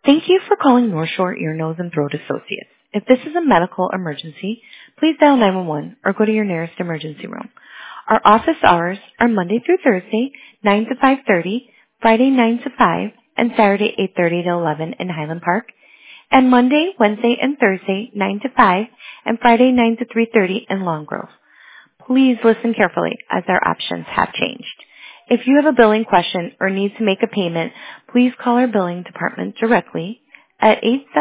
Thank you for calling North Shore Ear, Nose, and Throat Associates. If this is a medical emergency, please dial 911 or go to your nearest emergency room. Our office hours are Monday through Thursday, 9 to 5:30, Friday 9 to 5, and Saturday 8:30 to 11 in Highland Park, and Monday, Wednesday, and Thursday 9 to 5, and Friday 9 to 3:30 in Long Grove. Please listen carefully as our options have changed. If you have a billing question or need to make a payment, please call our billing department directly at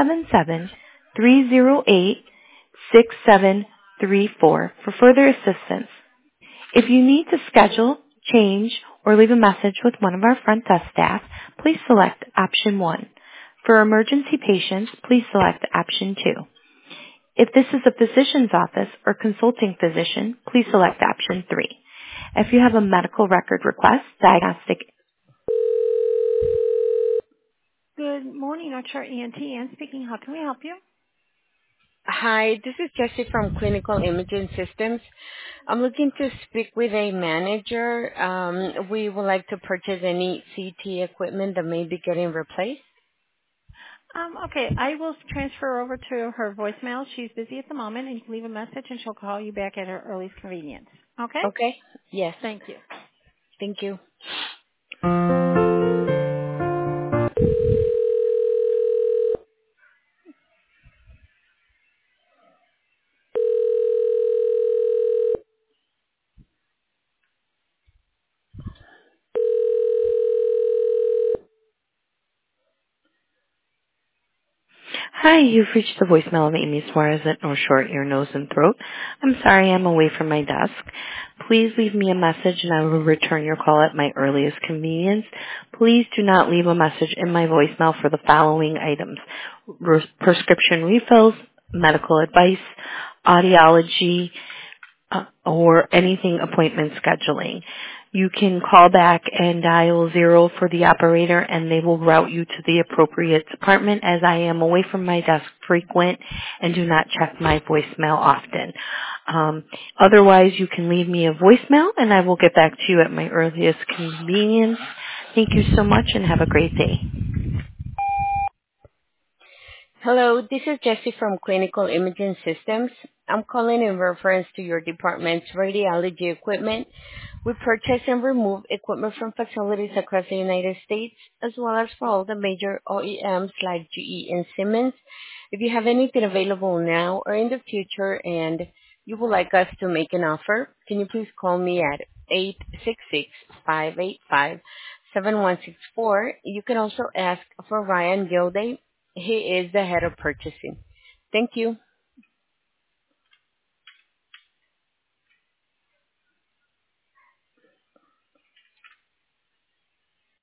877-308-6734 for further assistance. If you need to schedule, change, or leave a message with one of our front desk staff, please select option 1. For emergency patients, please select option 2. If this is a physician's office or consulting physician, please select option 3. If you have a medical record request, diagnostic. Good morning, Dr. ENT. Ann speaking. How can we help you? Hi, this is Jessie from Clinical Imaging Systems. I'm looking to speak with a manager. We would like to purchase any CT equipment that may be getting replaced. Okay, I will transfer over to her voicemail. She's busy at the moment, and you can leave a message, and she'll call you back at her earliest convenience. Okay? Okay? Yes. Thank you. Thank you. Hi, you've reached the voicemail of Amy Suarez at North Shore Ear, Nose, and Throat. I'm sorry I'm away from my desk. Please leave me a message and I will return your call at my earliest convenience. Please do not leave a message in my voicemail for the following items: prescription refills, medical advice, audiology, or anything appointment scheduling. You can call back and dial 0 for the operator and they will route you to the appropriate department, as I am away from my desk frequent and do not check my voicemail often. Otherwise, you can leave me a voicemail and I will get back to you at my earliest convenience. Thank you so much and have a great day. Hello, this is Jessie from Clinical Imaging Systems. I'm calling in reference to your department's radiology equipment. We purchase and remove equipment from facilities across the United States, as well as for all the major OEMs like GE and Siemens. If you have anything available now or in the future and you would like us to make an offer, can you please call me at 866-585-7164. You can also ask for Ryan Gilday. He is the head of purchasing. Thank you.